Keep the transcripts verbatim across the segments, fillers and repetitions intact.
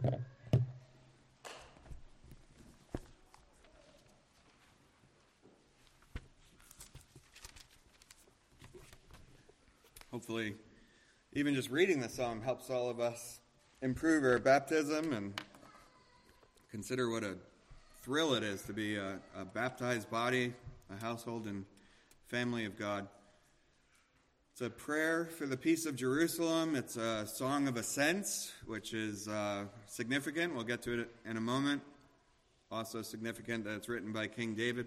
Hopefully, even just reading the psalm helps all of us improve our baptism and consider what a thrill it is to be a, a baptized body, a household and family of God. It's a prayer for the peace of Jerusalem. It's a song of ascents, which is uh, significant. We'll get to it in a moment. Also significant that it's written by King David.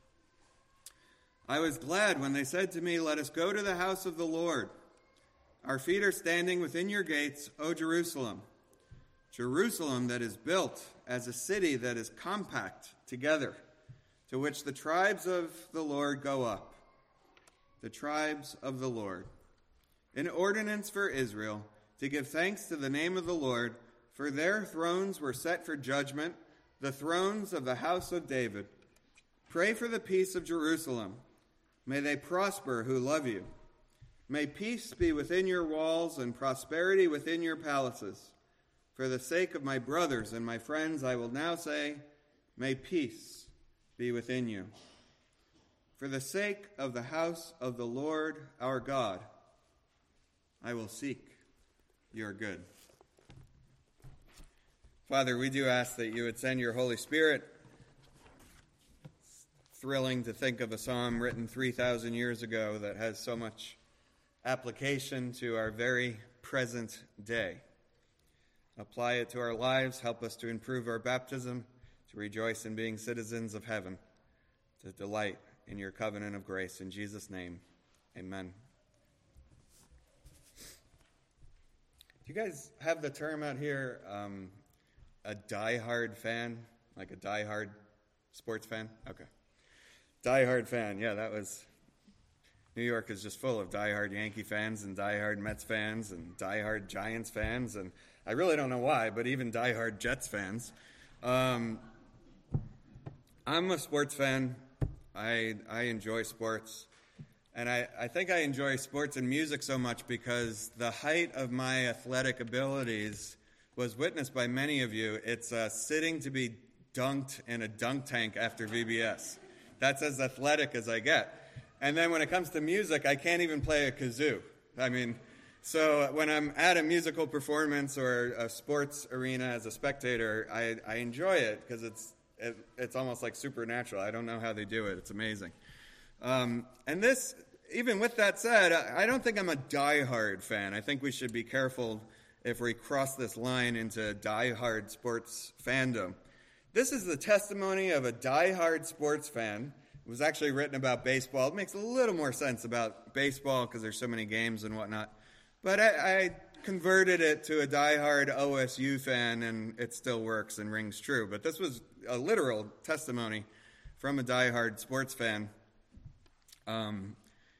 I was glad when they said to me, "Let us go to the house of the Lord. Our feet are standing within your gates, O Jerusalem. Jerusalem that is built as a city that is compact together, to which the tribes of the Lord go up." The tribes of the Lord. An ordinance for Israel, to give thanks to the name of the Lord, for their thrones were set for judgment, the thrones of the house of David. Pray for the peace of Jerusalem. May they prosper who love you. May peace be within your walls and prosperity within your palaces. For the sake of my brothers and my friends, I will now say, may peace be within you. For the sake of the house of the Lord our God, I will seek your good. Father, we do ask that you would send your Holy Spirit. It's thrilling to think of a psalm written three thousand years ago that has so much application to our very present day. Apply it to our lives. Help us to improve our baptism, to rejoice in being citizens of heaven, to delight in your covenant of grace. In Jesus' name, amen. Do you guys have the term out here, um, a diehard fan? Like a diehard sports fan? Okay. Diehard fan, yeah, that was... New York is just full of diehard Yankee fans and diehard Mets fans and diehard Giants fans, and I really don't know why, but even diehard Jets fans. Um, I'm a sports fan. I I enjoy sports, and I, I think I enjoy sports and music so much because the height of my athletic abilities was witnessed by many of you. It's uh, sitting to be dunked in a dunk tank after V B S. That's as athletic as I get. And then when it comes to music, I can't even play a kazoo. I mean, so when I'm at a musical performance or a sports arena as a spectator, I, I enjoy it because it's it, it's almost like supernatural. I don't know how they do it. It's amazing. Um, and this, even with that said, I, I don't think I'm a diehard fan. I think we should be careful if we cross this line into diehard sports fandom. This is the testimony of a diehard sports fan. It was actually written about baseball. It makes a little more sense about baseball because there's so many games and whatnot. But I, I converted it to a diehard O S U fan, and it still works and rings true. But this was a literal testimony from a diehard sports fan. Um,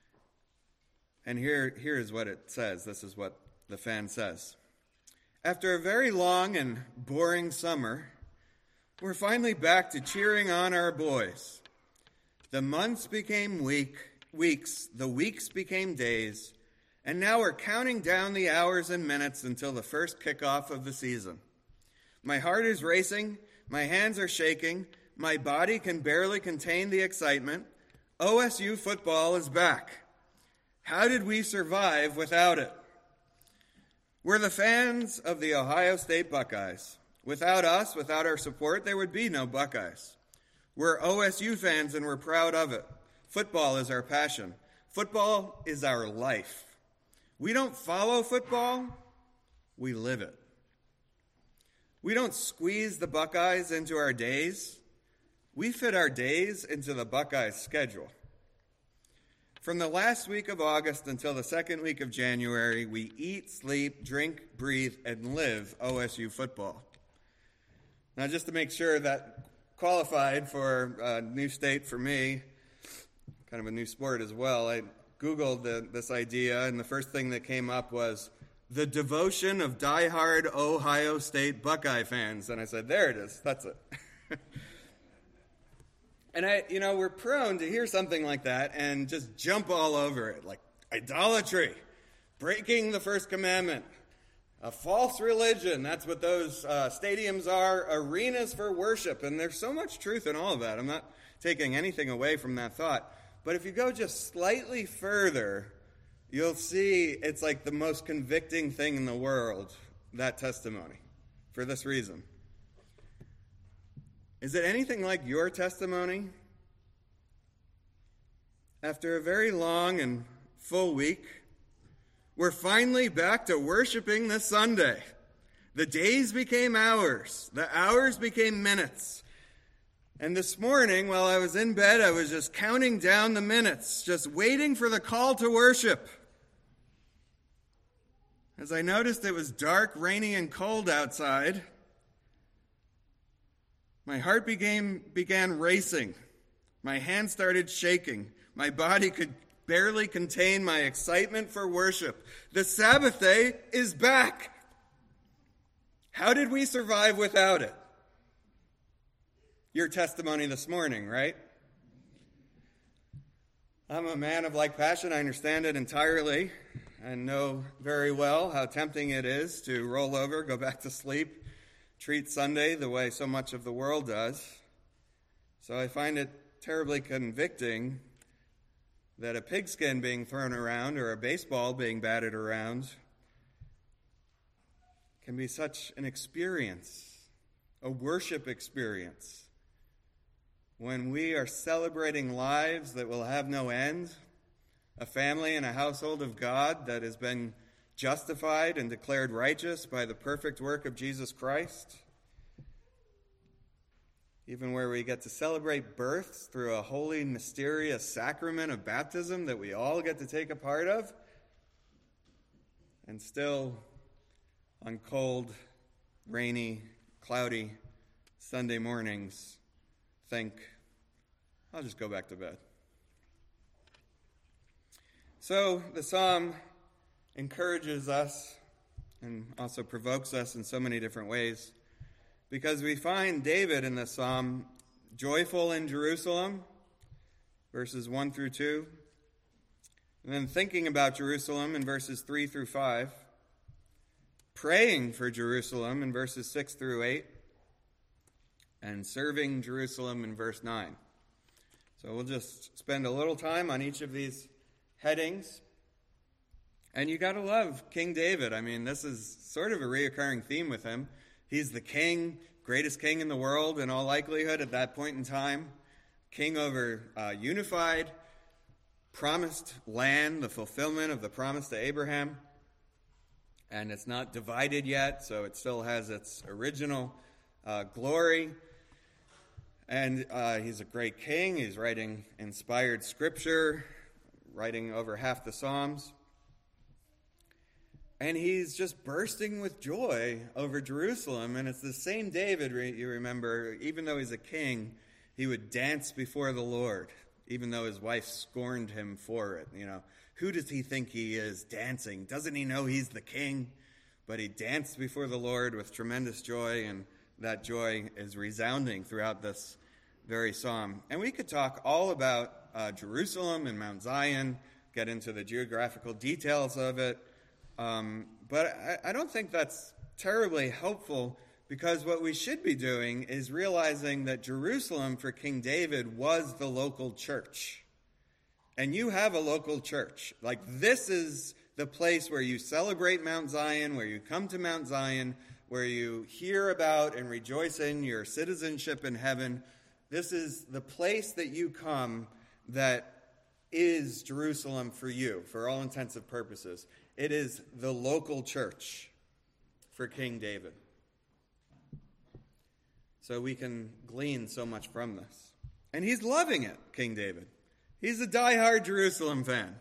and here, here is what it says. This is what the fan says. After a very long and boring summer, we're finally back to cheering on our boys. The months became week, weeks, the weeks became days, and now we're counting down the hours and minutes until the first kickoff of the season. My heart is racing, my hands are shaking, my body can barely contain the excitement. O S U football is back. How did we survive without it? We're the fans of the Ohio State Buckeyes. Without us, without our support, there would be no Buckeyes. We're O S U fans and we're proud of it. Football is our passion. Football is our life. We don't follow football, we live it. We don't squeeze the Buckeyes into our days. We fit our days into the Buckeyes' schedule. From the last week of August until the second week of January, we eat, sleep, drink, breathe, and live O S U football. Now, just to make sure that qualified for a new state for me, kind of a new sport as well, I Googled the, this idea, and the first thing that came up was the devotion of diehard Ohio State Buckeye fans. And I said, there it is. That's it. And, I, you know, we're prone to hear something like that and just jump all over it, like idolatry, breaking the first commandment. A false religion. That's what those uh, stadiums are, arenas for worship. And there's so much truth in all of that. I'm not taking anything away from that thought. But if you go just slightly further, you'll see it's like the most convicting thing in the world, that testimony, for this reason. Is it anything like your testimony? After a very long and full week, we're finally back to worshiping this Sunday. The days became hours. The hours became minutes. And this morning, while I was in bed, I was just counting down the minutes, just waiting for the call to worship. As I noticed it was dark, rainy, and cold outside, my heart began, began racing. My hands started shaking. My body could barely contain my excitement for worship. The Sabbath day is back. How did we survive without it? Your testimony this morning, right? I'm a man of like passion. I understand it entirely and know very well how tempting it is to roll over, go back to sleep, treat Sunday the way so much of the world does. So I find it terribly convicting that a pigskin being thrown around or a baseball being batted around can be such an experience, a worship experience, when we are celebrating lives that will have no end, a family and a household of God that has been justified and declared righteous by the perfect work of Jesus Christ. Even where we get to celebrate births through a holy, mysterious sacrament of baptism that we all get to take a part of. And still, on cold, rainy, cloudy Sunday mornings, think, I'll just go back to bed. So the psalm encourages us and also provokes us in so many different ways, because we find David in the psalm joyful in Jerusalem, verses one through two, and then thinking about Jerusalem in verses three through five, praying for Jerusalem in verses six through eight, and serving Jerusalem in verse nine. So we'll just spend a little time on each of these headings. And you got to love King David. I mean, this is sort of a reoccurring theme with him. He's the king, greatest king in the world in all likelihood at that point in time. King over uh, unified, promised land, the fulfillment of the promise to Abraham. And it's not divided yet, so it still has its original uh, glory. And uh, he's a great king. He's writing inspired scripture, writing over half the Psalms. And he's just bursting with joy over Jerusalem. And it's the same David, you remember, even though he's a king, he would dance before the Lord, even though his wife scorned him for it. You know, who does he think he is dancing? Doesn't he know he's the king? But he danced before the Lord with tremendous joy, and that joy is resounding throughout this very psalm. And we could talk all about uh, Jerusalem and Mount Zion, get into the geographical details of it. Um, but I, I don't think that's terribly helpful, because what we should be doing is realizing that Jerusalem for King David was the local church. And you have a local church. Like, this is the place where you celebrate Mount Zion, where you come to Mount Zion, where you hear about and rejoice in your citizenship in heaven. This is the place that you come that is Jerusalem for you, for all intents and purposes. It is the local church for King David. So we can glean so much from this. And he's loving it, King David. He's a diehard Jerusalem fan.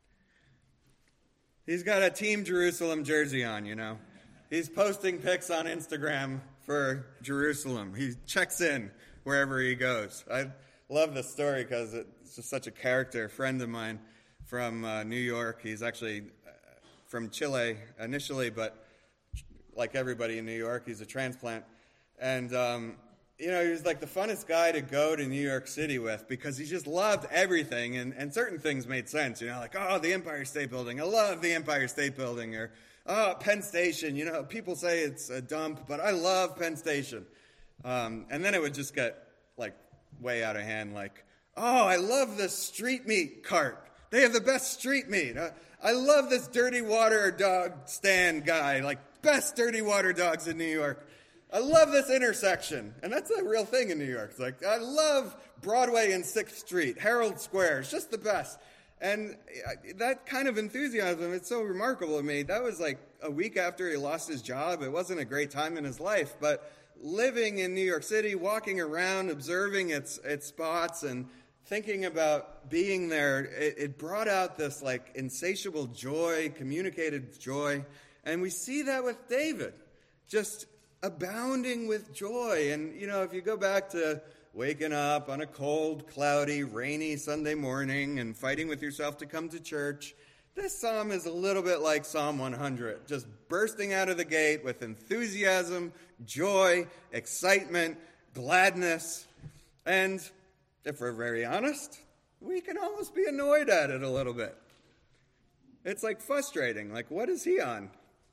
He's got a Team Jerusalem jersey on, you know. He's posting pics on Instagram for Jerusalem. He checks in wherever he goes. I love this story because it's just such a character. A friend of mine from uh, New York. He's actually uh, from Chile initially, but like everybody in New York, he's a transplant. And um, you know, he was like the funnest guy to go to New York City with because he just loved everything, and, and certain things made sense, you know, like, oh, the Empire State Building, I love the Empire State Building, or, oh, Penn Station, you know, people say it's a dump, but I love Penn Station. Um, and then it would just get, like, way out of hand, like, oh, I love this street meat cart. They have the best street meat. Uh, I love this dirty water dog stand guy, like, best dirty water dogs in New York. I love this intersection. And that's a real thing in New York. It's like, I love Broadway and sixth Street, Herald Square. It's just the best. And that kind of enthusiasm, it's so remarkable to me. That was like a week after he lost his job. It wasn't a great time in his life. But living in New York City, walking around, observing its its spots, and thinking about being there, it, it brought out this like insatiable joy, communicated joy. And we see that with David. Just abounding with joy. And, you know, if you go back to waking up on a cold, cloudy, rainy Sunday morning and fighting with yourself to come to church, this psalm is a little bit like Psalm one hundred, just bursting out of the gate with enthusiasm, joy, excitement, gladness. And if we're very honest, we can almost be annoyed at it a little bit. It's like frustrating. Like, what is he on?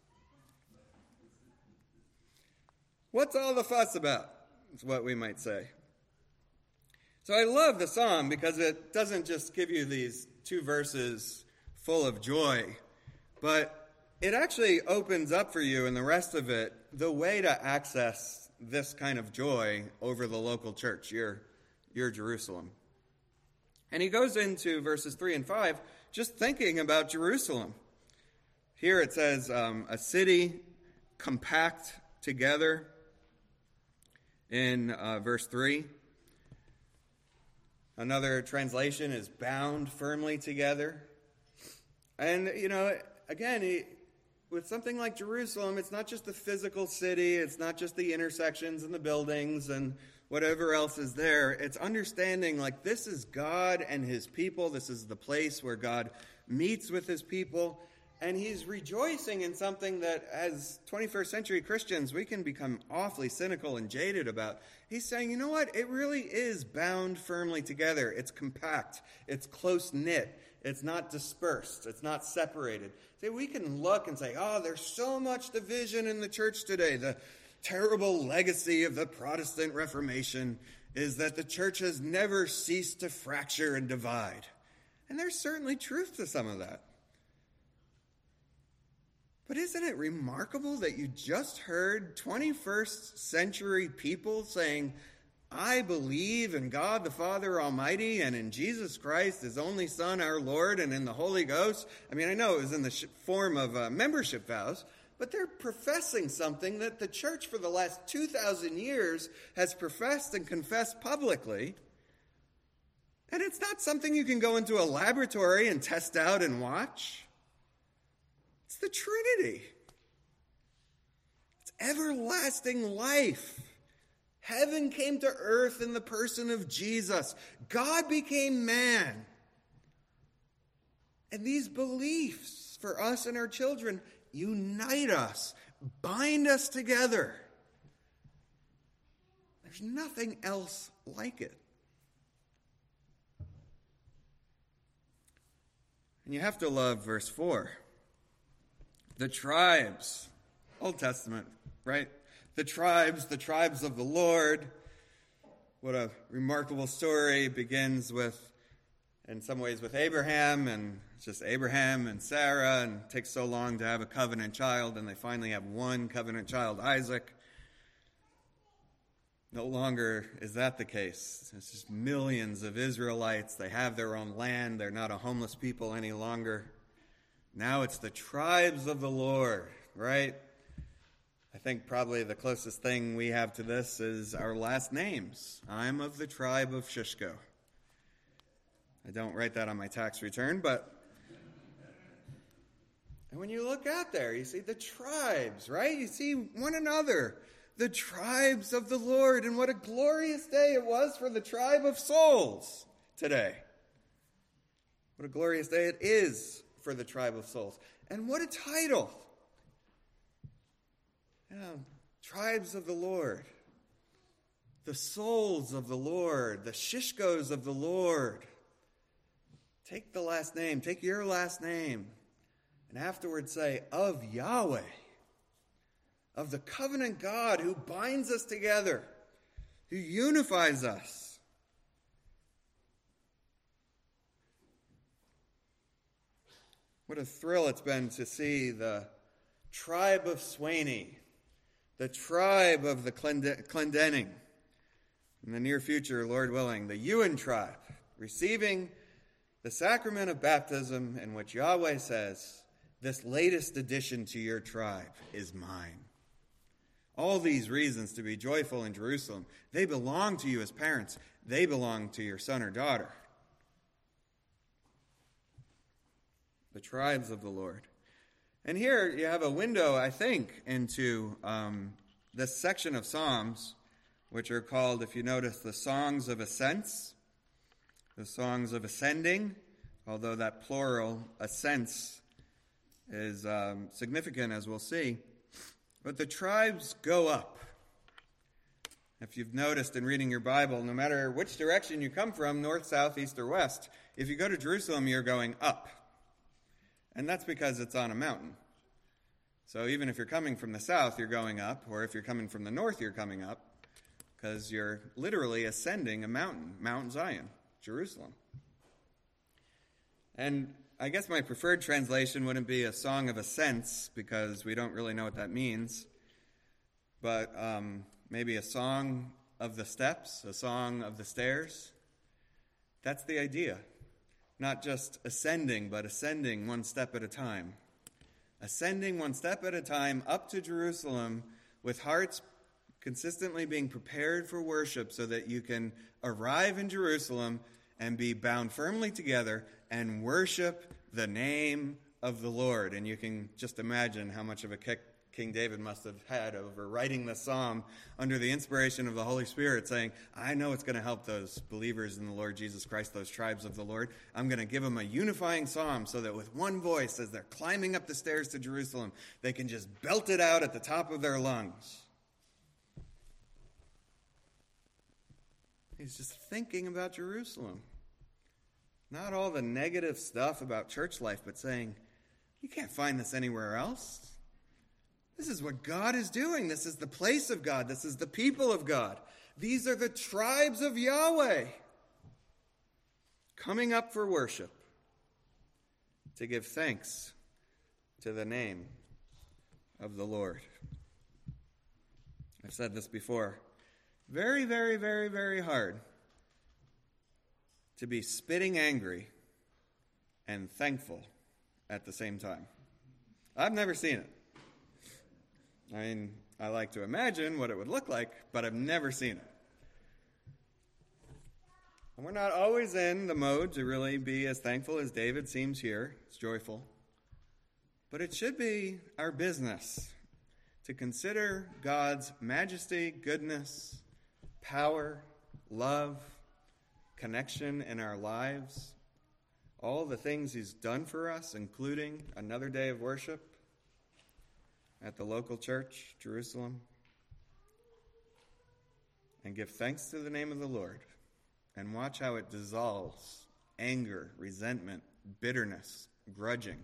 What's all the fuss about? Is what we might say. So I love the psalm because it doesn't just give you these two verses full of joy, but it actually opens up for you in the rest of it the way to access this kind of joy over the local church, your, your Jerusalem. And he goes into verses three and five just thinking about Jerusalem. Here it says, um, a city compact together. In uh, verse three, another translation is bound firmly together. And, you know, again, he, with something like Jerusalem, it's not just the physical city, it's not just the intersections and the buildings and whatever else is there. It's understanding, like, this is God and his people. This is the place where God meets with his people. And he's rejoicing in something that, as twenty-first century Christians, we can become awfully cynical and jaded about. He's saying, you know what? It really is bound firmly together. It's compact. It's close-knit. It's not dispersed. It's not separated. See, we can look and say, oh, there's so much division in the church today. The terrible legacy of the Protestant Reformation is that the church has never ceased to fracture and divide. And there's certainly truth to some of that. But isn't it remarkable that you just heard twenty-first century people saying, I believe in God the Father Almighty and in Jesus Christ, his only Son, our Lord, and in the Holy Ghost? I mean, I know it was in the form of uh, membership vows, but they're professing something that the church for the last two thousand years has professed and confessed publicly. And it's not something you can go into a laboratory and test out and watch. It's the Trinity. It's everlasting life. Heaven came to earth in the person of Jesus. God became man. And these beliefs for us and our children unite us, bind us together. There's nothing else like it. And you have to love verse four. The tribes, Old Testament, right? The tribes, the tribes of the Lord. What a remarkable story. It begins with, in some ways, with Abraham, and it's just Abraham and Sarah, and it takes so long to have a covenant child, and they finally have one covenant child, Isaac. No longer is that the case. It's just millions of Israelites. They have their own land. They're not a homeless people any longer. Now it's the tribes of the Lord, right? I think probably the closest thing we have to this is our last names. I'm of the tribe of Shishko. I don't write that on my tax return, but... And when you look out there, you see the tribes, right? You see one another. The tribes of the Lord. And what a glorious day it was for the tribe of souls today. What a glorious day it is for the tribe of souls. And what a title. You know, tribes of the Lord. the souls of the Lord, the shishkos of the Lord. Take the last name, take your last name, and afterwards say, of Yahweh, of the covenant God who binds us together, who unifies us. What a thrill it's been to see the tribe of Swaney, the tribe of the Clendenning, in the near future, Lord willing, the Ewan tribe, receiving the sacrament of baptism in which Yahweh says, this latest addition to your tribe is mine. All these reasons to be joyful in Jerusalem, they belong to you as parents. They belong to your son or daughter. The tribes of the Lord. And here you have a window, I think, into um, this section of Psalms, which are called, if you notice, the songs of ascents, the songs of ascending, although that plural, ascents, is um, significant, as we'll see. But the tribes go up. If you've noticed in reading your Bible, no matter which direction you come from, north, south, east, or west, if you go to Jerusalem, you're going up. And that's because it's on a mountain. So even if you're coming from the south, you're going up, or if you're coming from the north, you're coming up, because you're literally ascending a mountain, Mount Zion, Jerusalem. And I guess my preferred translation wouldn't be a song of ascents, because we don't really know what that means, but um, maybe a song of the steps, a song of the stairs. That's the idea. Not just ascending, but ascending one step at a time. Ascending one step at a time up to Jerusalem with hearts consistently being prepared for worship so that you can arrive in Jerusalem and be bound firmly together and worship the name of the Lord. And you can just imagine how much of a kick King David must have had over writing the psalm under the inspiration of the Holy Spirit, saying, I know it's going to help those believers in the Lord Jesus Christ, those tribes of the Lord. I'm going to give them a unifying psalm so that with one voice, as they're climbing up the stairs to Jerusalem, they can just belt it out at the top of their lungs. He's just thinking about Jerusalem. Not all the negative stuff about church life, but saying, you can't find this anywhere else. This is what God is doing. This is the place of God. This is the people of God. These are the tribes of Yahweh coming up for worship to give thanks to the name of the Lord. I've said this before. Very, very, very, very hard to be spitting angry and thankful at the same time. I've never seen it. I mean, I like to imagine what it would look like, but I've never seen it. And we're not always in the mode to really be as thankful as David seems here. It's joyful. But it should be our business to consider God's majesty, goodness, power, love, connection in our lives, all the things he's done for us, including another day of worship at the local church, Jerusalem, and give thanks to the name of the Lord, and watch how it dissolves anger, resentment, bitterness, grudging.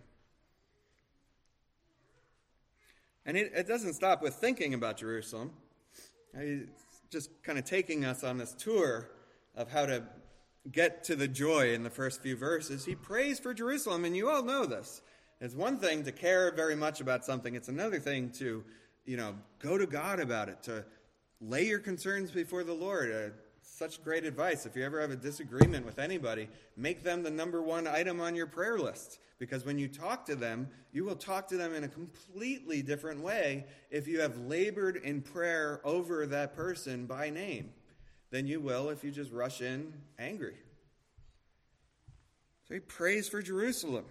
And it, it doesn't stop with thinking about Jerusalem. It's just kind of taking us on this tour of how to get to the joy in the first few verses. He prays for Jerusalem, and you all know this. It's one thing to care very much about something. It's another thing to, you know, go to God about it, to lay your concerns before the Lord. Uh, such great advice. If you ever have a disagreement with anybody, make them the number one item on your prayer list. Because when you talk to them, you will talk to them in a completely different way if you have labored in prayer over that person by name than you will if you just rush in angry. So he prays for Jerusalem.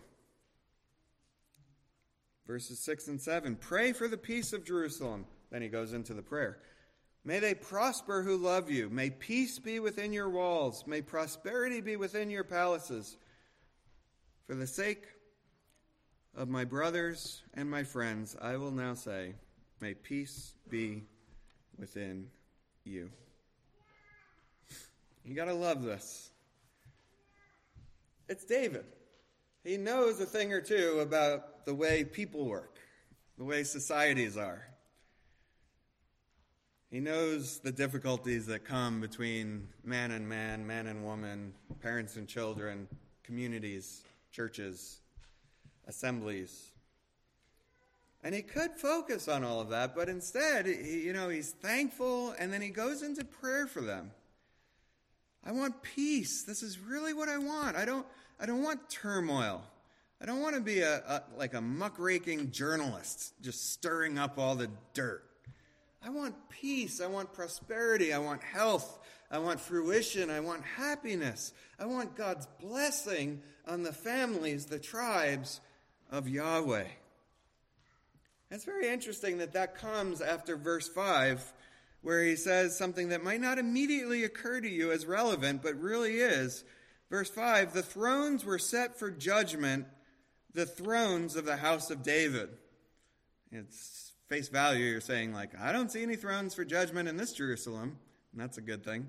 Verses six and seven, pray for the peace of Jerusalem. Then he goes into the prayer. May they prosper who love you. May peace be within your walls. May prosperity be within your palaces. For the sake of my brothers and my friends, I will now say, may peace be within you. You got to love this. It's David. He knows a thing or two about the way people work, the way societies are. He knows the difficulties that come between man and man, man and woman, parents and children, communities, churches, assemblies. And he could focus on all of that, but instead, he, you know, he's thankful, and then he goes into prayer for them. I want peace. This is really what I want. I don't I don't want turmoil. I don't want to be a, a like a muckraking journalist just stirring up all the dirt. I want peace. I want prosperity. I want health. I want fruition. I want happiness. I want God's blessing on the families, the tribes of Yahweh. It's very interesting that that comes after verse five, where he says something that might not immediately occur to you as relevant, but really is. Verse five, the thrones were set for judgment, the thrones of the house of David. It's face value, you're saying, like, I don't see any thrones for judgment in this Jerusalem. And that's a good thing.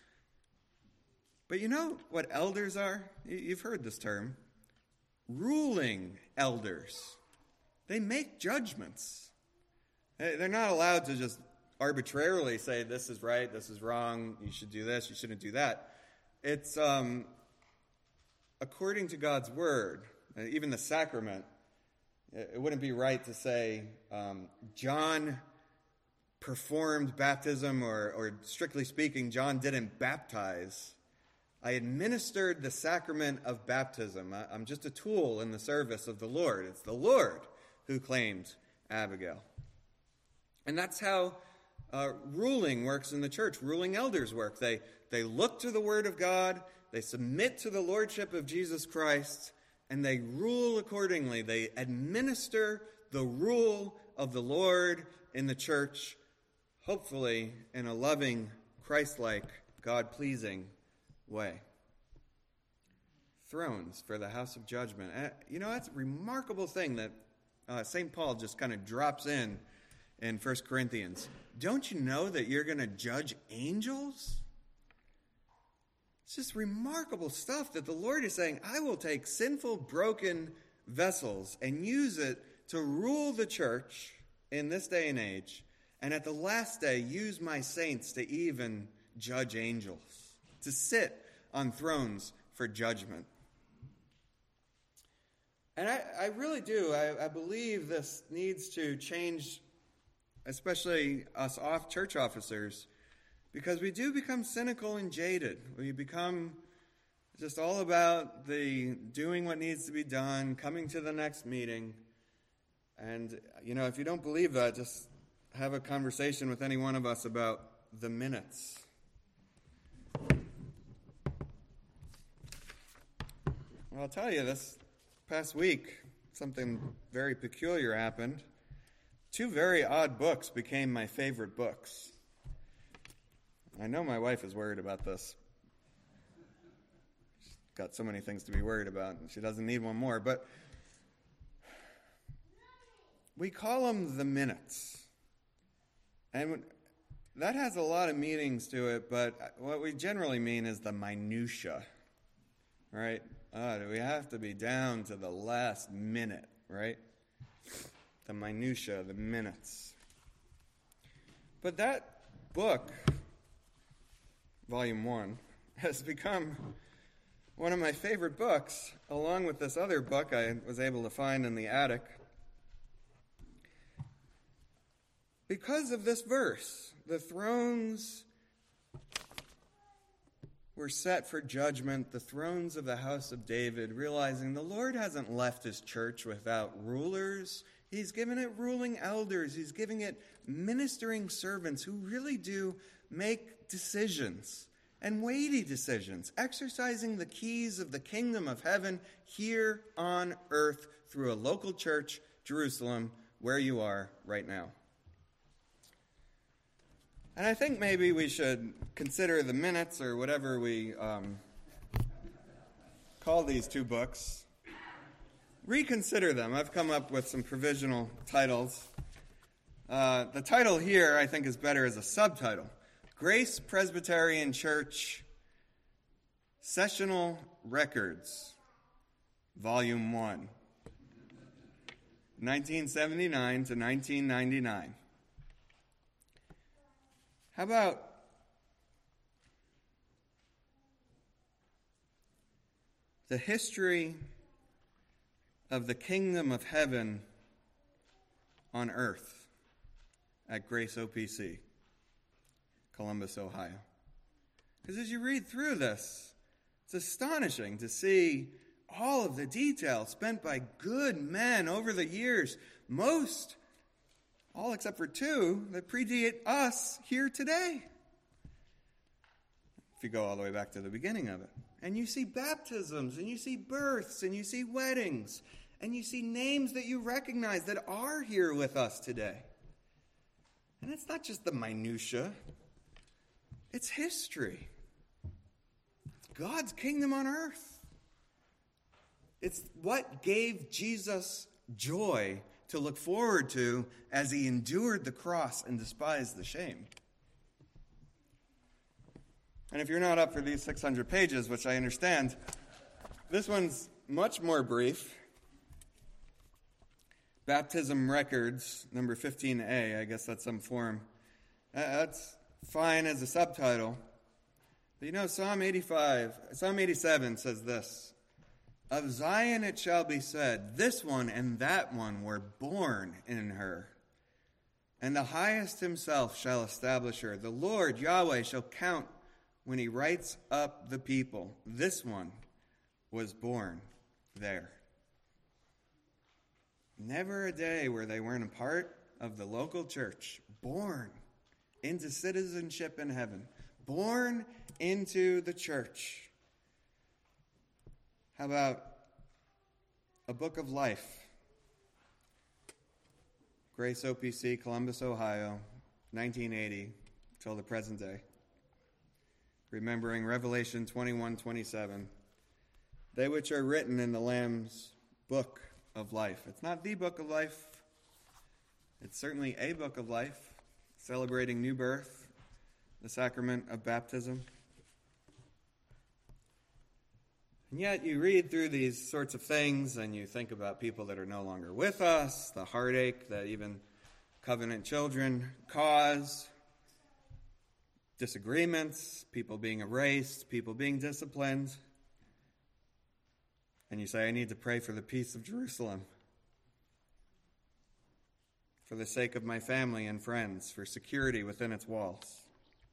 But you know what elders are? You've heard this term. Ruling elders. They make judgments. They're not allowed to just arbitrarily say, this is right, this is wrong, you should do this, you shouldn't do that. It's um, according to God's word, even the sacrament. It wouldn't be right to say, um, John performed baptism, or, or strictly speaking, John didn't baptize. I administered the sacrament of baptism. I, I'm just a tool in the service of the Lord. It's the Lord who claimed Abigail. And that's how uh, ruling works in the church. Ruling elders work. They, they look to the word of God, they submit to the lordship of Jesus Christ, and they rule accordingly. They administer the rule of the Lord in the church, hopefully in a loving, Christ-like, God-pleasing way. Thrones for the house of judgment. Uh, you know, that's a remarkable thing that uh, Saint Paul just kind of drops in in First Corinthians. Don't you know that you're going to judge angels? It's just remarkable stuff that the Lord is saying, I will take sinful, broken vessels and use it to rule the church in this day and age, and at the last day use my saints to even judge angels, to sit on thrones for judgment. And I, I really do. I, I believe this needs to change, especially us off church officers, because we do become cynical and jaded. We become just all about the doing what needs to be done, coming to the next meeting. And, you know, if you don't believe that, just have a conversation with any one of us about the minutes. Well, I'll tell you, this past week, something very peculiar happened. Two very odd books became my favorite books. I know my wife is worried about this. She's got so many things to be worried about, and she doesn't need one more. But we call them the minutes. And that has a lot of meanings to it, but what we generally mean is the minutia, right? Uh, we have to be down to the last minute, right? The minutia, the minutes. But that book, Volume one, has become one of my favorite books, along with this other book I was able to find in the attic, because of this verse. The thrones were set for judgment, the thrones of the house of David, realizing the Lord hasn't left his church without rulers. He's given it ruling elders. He's giving it ministering servants who really do make decisions, and weighty decisions, exercising the keys of the kingdom of heaven here on earth through a local church, Jerusalem, where you are right now. And I think maybe we should consider the minutes, or whatever we um, call these two books, reconsider them. I've come up with some provisional titles. Uh, the title here, I think, is better as a subtitle. Grace Presbyterian Church, Sessional Records, Volume one, nineteen seventy-nine to nineteen ninety-nine. How about the history of the kingdom of heaven on earth at Grace O P C, Columbus, Ohio? Because as you read through this, it's astonishing to see all of the detail spent by good men over the years, most, all except for two, that predate us here today. If you go all the way back to the beginning of it. And you see baptisms, and you see births, and you see weddings, and you see names that you recognize that are here with us today. And it's not just the minutia. It's history. It's God's kingdom on earth. It's what gave Jesus joy to look forward to as he endured the cross and despised the shame. And if you're not up for these six hundred pages, which I understand, this one's much more brief. Baptism Records, number fifteen A, I guess that's some form. That's fine as a subtitle. But you know, Psalm eighty-five, Psalm eighty-seven says this: "Of Zion it shall be said, this one and that one were born in her. And the highest himself shall establish her. The Lord Yahweh shall count when he writes up the people. This one was born there." Never a day where they weren't a part of the local church, born into citizenship in heaven, born into the church. How about a book of life? Grace O P C, Columbus, Ohio, nineteen eighty till the present day. Remembering Revelation twenty-one twenty-seven. They which are written in the Lamb's book of life. It's not the book of life. It's certainly a book of life, celebrating new birth, the sacrament of baptism. And yet you read through these sorts of things and you think about people that are no longer with us, the heartache that even covenant children cause, disagreements, people being erased, people being disciplined. And you say, I need to pray for the peace of Jerusalem, for the sake of my family and friends, for security within its walls.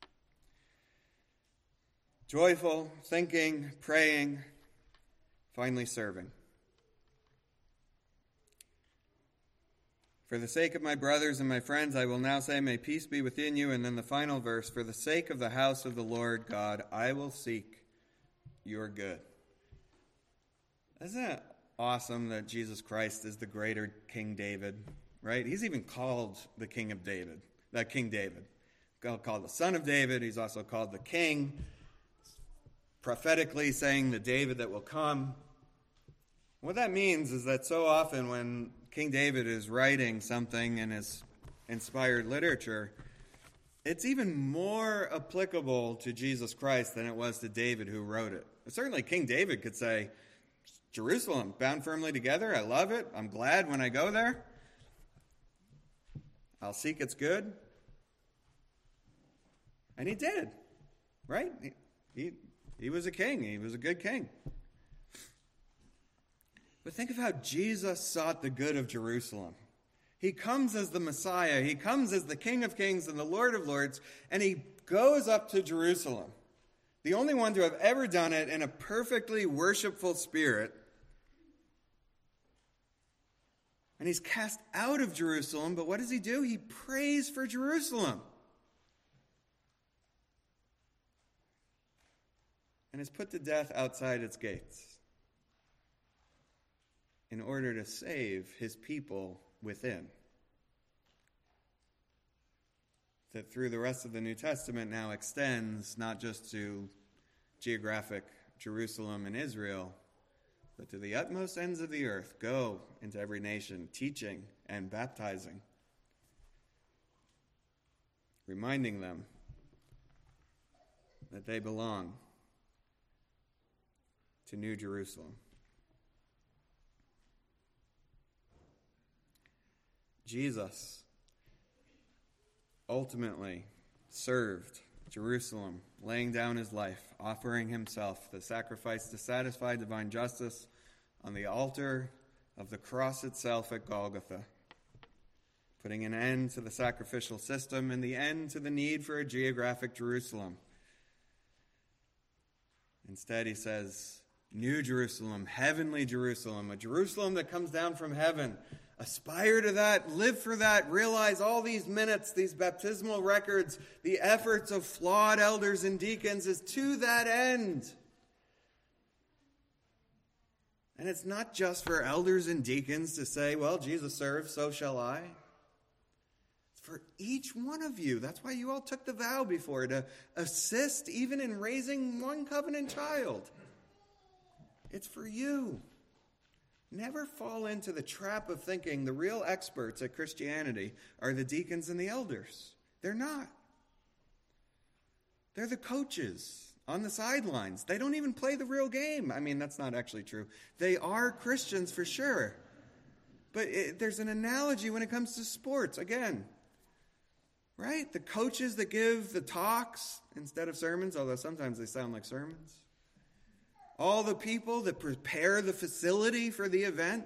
Joyful, thinking, praying, finally serving. For the sake of my brothers and my friends, I will now say, may peace be within you. And then the final verse, for the sake of the house of the Lord God, I will seek your good. Isn't it awesome that Jesus Christ is the greater King David, right? He's even called the King of David, the King David. Called the Son of David. He's also called the King, prophetically saying the David that will come. What that means is that so often when King David is writing something in his inspired literature, it's even more applicable to Jesus Christ than it was to David who wrote it. Certainly King David could say, Jerusalem, bound firmly together, I love it, I'm glad when I go there. I'll seek its good. And he did, right? He, he, he was a king, he was a good king. But think of how Jesus sought the good of Jerusalem. He comes as the Messiah. He comes as the King of Kings and the Lord of Lords, and he goes up to Jerusalem, the only one to have ever done it in a perfectly worshipful spirit. And he's cast out of Jerusalem, but what does he do? He prays for Jerusalem. And is put to death outside its gates in order to save his people within. That through the rest of the New Testament now extends not just to geographic Jerusalem and Israel, but to the utmost ends of the earth. Go into every nation, teaching and baptizing, reminding them that they belong to New Jerusalem. Jesus ultimately served Jerusalem, laying down his life, offering himself the sacrifice to satisfy divine justice on the altar of the cross itself at Golgotha, putting an end to the sacrificial system and the end to the need for a geographic Jerusalem. Instead, he says, New Jerusalem, heavenly Jerusalem, a Jerusalem that comes down from heaven. Aspire to that, live for that, realize all these minutes, these baptismal records, the efforts of flawed elders and deacons is to that end. And it's not just for elders and deacons to say, well, Jesus served, so shall I. It's for each one of you. That's why you all took the vow before, to assist even in raising one covenant child. It's for you. Never fall into the trap of thinking the real experts at Christianity are the deacons and the elders. They're not. They're the coaches on the sidelines. They don't even play the real game. I mean, that's not actually true. They are Christians for sure. But it, there's an analogy when it comes to sports. Again, right? The coaches that give the talks instead of sermons, although sometimes they sound like sermons. All the people that prepare the facility for the event,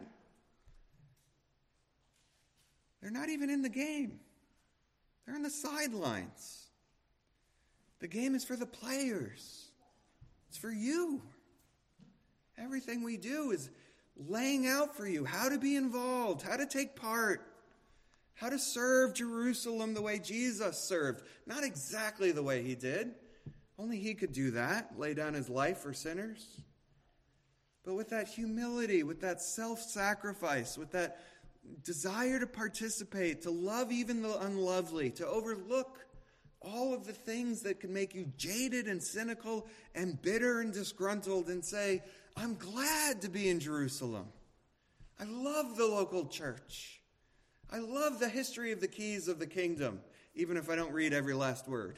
they're not even in the game. They're on the sidelines. The game is for the players. It's for you. Everything we do is laying out for you how to be involved, how to take part, how to serve Jerusalem the way Jesus served. Not exactly the way he did. Only he could do that, lay down his life for sinners. But with that humility, with that self-sacrifice, with that desire to participate, to love even the unlovely, to overlook all of the things that can make you jaded and cynical and bitter and disgruntled and say, I'm glad to be in Jerusalem. I love the local church. I love the history of the keys of the kingdom, even if I don't read every last word.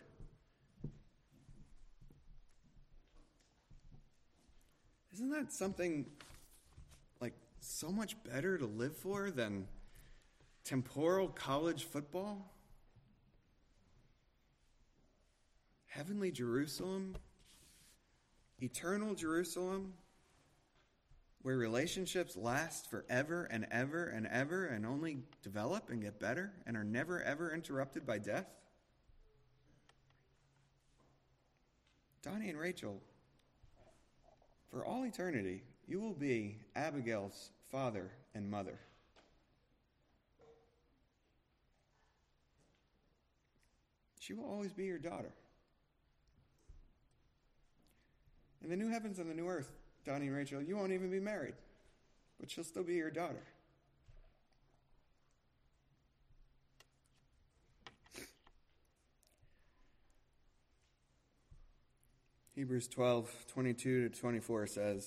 Isn't that something like so much better to live for than temporal college football? Heavenly Jerusalem, eternal Jerusalem, where relationships last forever and ever and ever and only develop and get better and are never ever interrupted by death? Donnie and Rachel, for all eternity, you will be Abigail's father and mother. She will always be your daughter. In the new heavens and the new earth, Donnie and Rachel, you won't even be married, but she'll still be your daughter. Hebrews twelve, twenty-two to twenty-four says,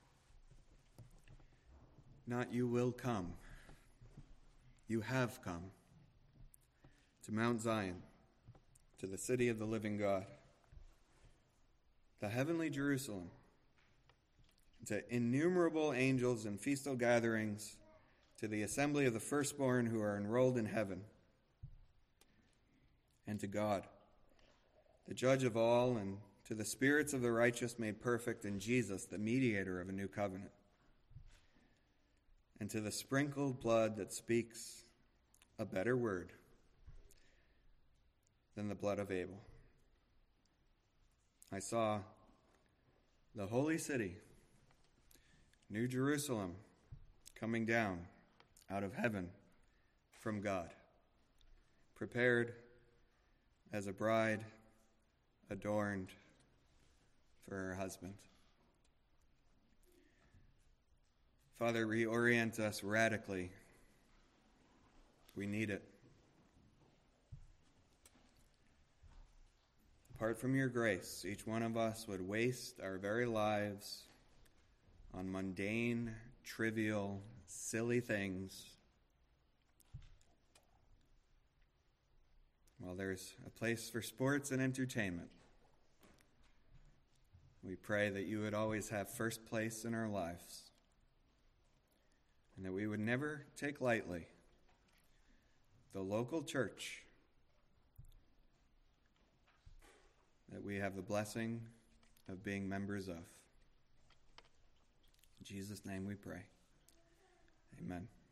not you will come, you have come to Mount Zion, to the city of the living God, the heavenly Jerusalem, to innumerable angels and feastal gatherings, to the assembly of the firstborn who are enrolled in heaven, and to God, the judge of all, and to the spirits of the righteous made perfect in Jesus, the mediator of a new covenant, and to the sprinkled blood that speaks a better word than the blood of Abel. I saw the holy city, New Jerusalem, coming down out of heaven from God, prepared as a bride adorned for her husband. Father, reorient us radically. We need it. Apart from your grace, each one of us would waste our very lives on mundane, trivial, silly things, while there's a place for sports and entertainment. We pray that you would always have first place in our lives, and that we would never take lightly the local church that we have the blessing of being members of. In Jesus' name we pray. Amen.